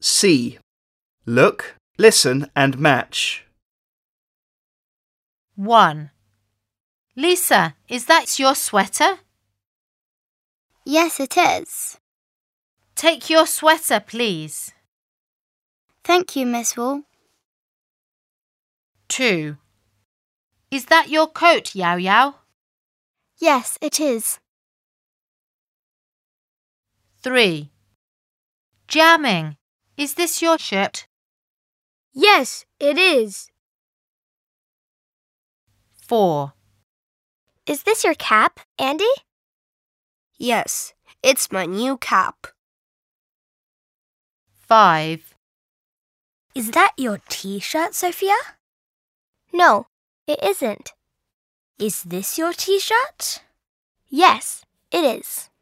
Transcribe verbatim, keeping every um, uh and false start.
C. Look, listen and match. one. Lisa, is that your sweater? Yes, it is. Take your sweater, please. Thank you, Miss Wool. two. Is that your coat, Yao Yao? Yes, it is. three. Jamming, is this your shirt? Yes, it is. four. Is this your cap, Andy? Yes, it's my new cap. five. Is that your T-shirt, Sophia? No, it isn't. Is this your T-shirt? Yes, it is.